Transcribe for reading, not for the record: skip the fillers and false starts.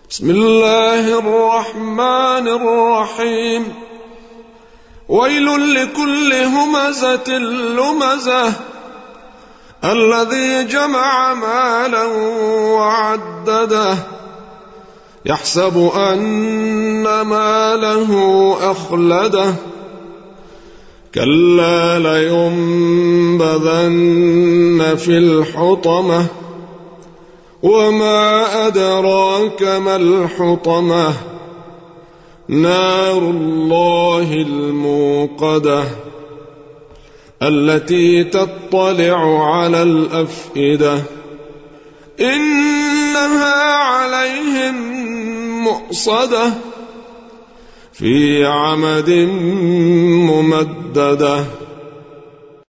بسم الله الرحمن الرحيم. ويل لكل همزة لمزة الذي جمع مالا وعدده يحسب أن ماله أخلده كلا لينبذن في الحطمة وما أدراك ما الحطمة نار الله الموقدة التي تطلع على الأفئدة إنها عليهم مؤصدة في عمد ممددة.